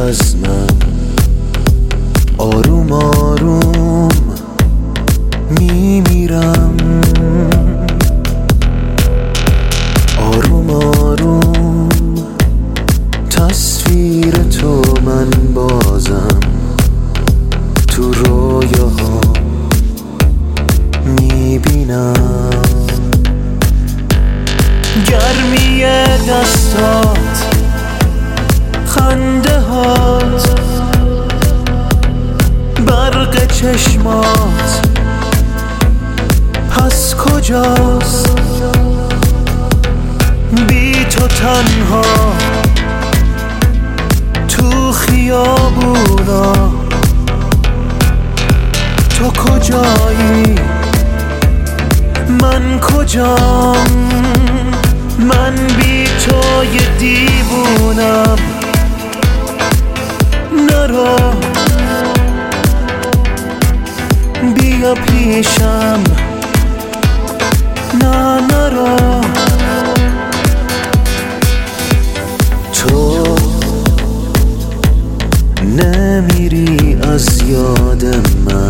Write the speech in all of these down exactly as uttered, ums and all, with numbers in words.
از من آروم آروم میمیرم، آروم آروم تصویر تو من بازم تو رویاها میبینم. گرمی دستات، خنده هات، برق چشمات، پس کجاست بی تو تنها تو خیابونا؟ تو کجایی من کجام؟ من بی تو یه دیوونم. نرو بیا پیشم، نه نرو. تو نمیری از یاد من،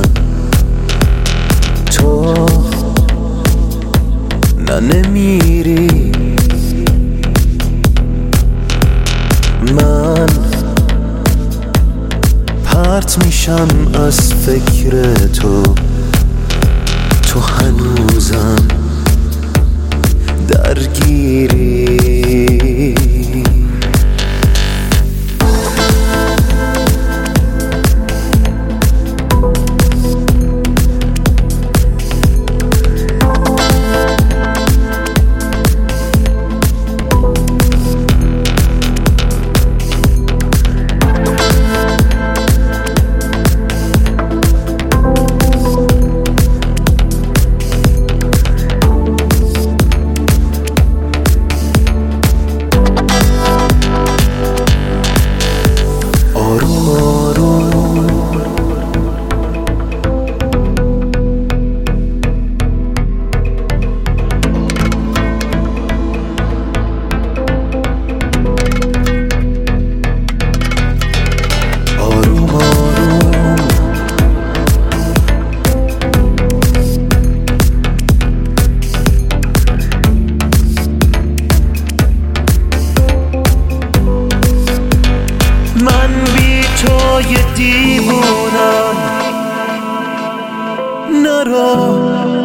تو نه نمیری. من پرت میشم از فکر تو، تو هنوزم درگیری. یه دیوونم. نرو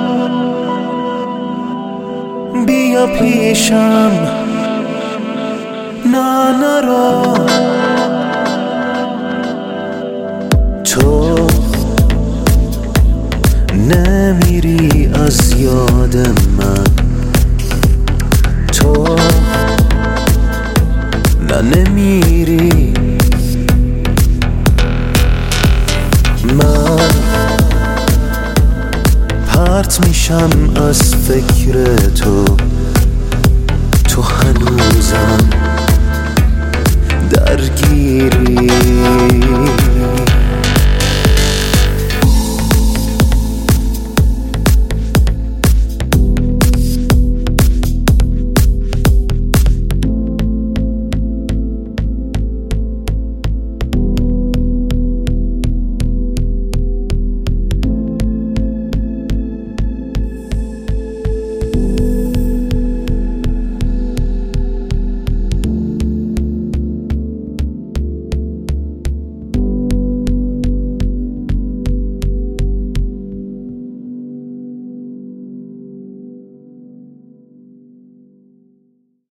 بیا پیشم، نه نرو. تو نمیری از یاد من، تو نه نمیری. من پرت میشم از فکر تو، تو هنوزم درگیری.